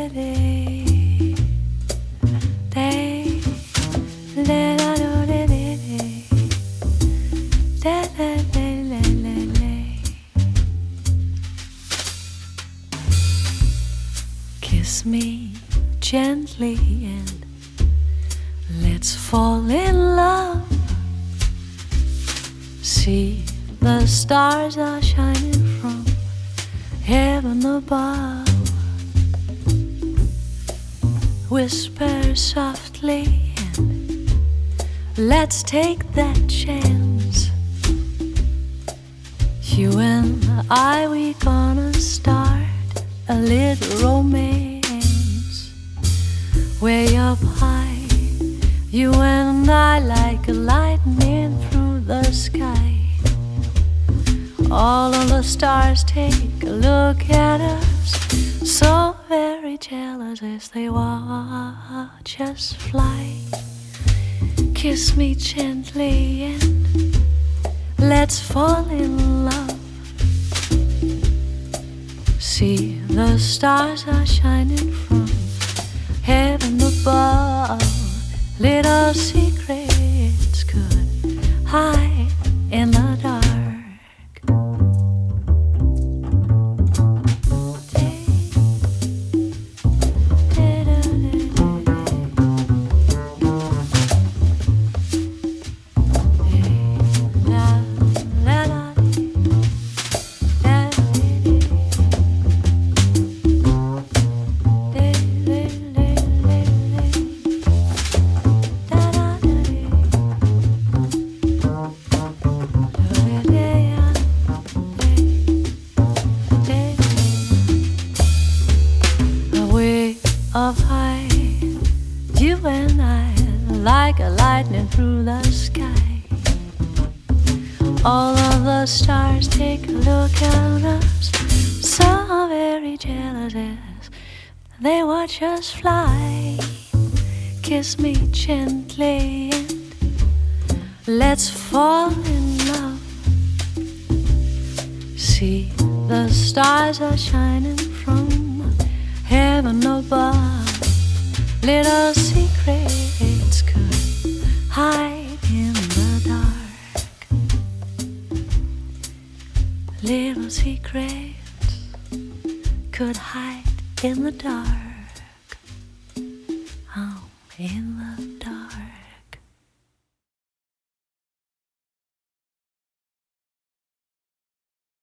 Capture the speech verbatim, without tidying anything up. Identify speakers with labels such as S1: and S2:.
S1: Kiss me gently and let's fall in love. See, the stars are shining from heaven above. Whisper softly and let's take that chance. You and I, we gonna start a little romance. Way up high, you and I, like a lightning through the sky. All of the stars take a look at us, so very jealous as they watch us fly. Kiss me gently and let's fall in love. See, the stars are shining from heaven above. Little secrets could hide in the dark. Of high, you and I, like a lightning through the sky. All of the stars take a look at us, so very jealous as they watch us fly. Kiss me gently and let's fall in love. See, the stars are shining from heaven above. Little secrets could hide in the dark. Little secrets could hide in the dark. Oh, in the